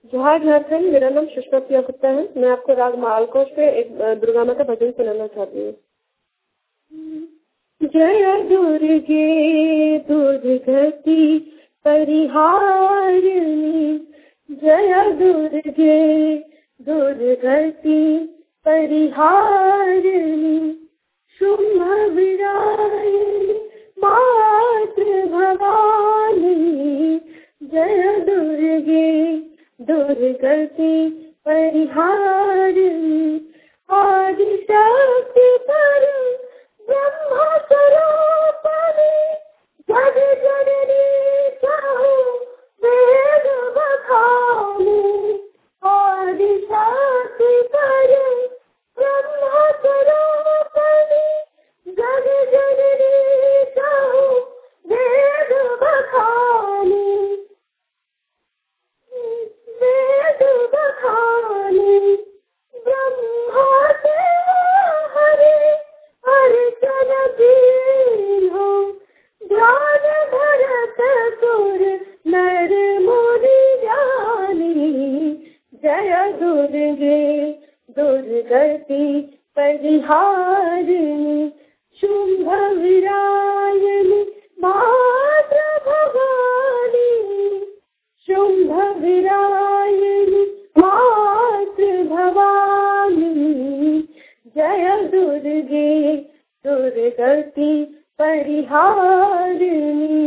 जोहार झारखंड। मेरा नाम सुषमा प्रिया गुप्ता है। मैं आपको राग मालकोच पे एक दुर्गा माता भजन सुनाना चाहती हूँ। जय दुर्गे दुर्गति परिहारिणी, जय दुर्गे दुर्गति परिहारिणी, शुंभ विराजिनी मातृ भवानी, जय दुर्गे दुर्गति परिहारिणी, आदिशक्ति परम ब्रह्म स्वरूपिणी, जग जननी चाहु वेद बखानी, आदिशक्ति परम ब्रह्म स्वरूपिणी, जग जननी चाहु वेद बखानी, वेद बखानी, ब्रह्मा से हरे अर्चन दीनो, ध्यान भरत सुर नर मुनि ज्ञानी, जय दुर्गे दुर्गति परिहारिणी, शुंभ विराजिनी मातृ भवानी, शुंभ विराजिनी मातृ भवानी, जय दुर्गे दुर्गति परिहारिणी।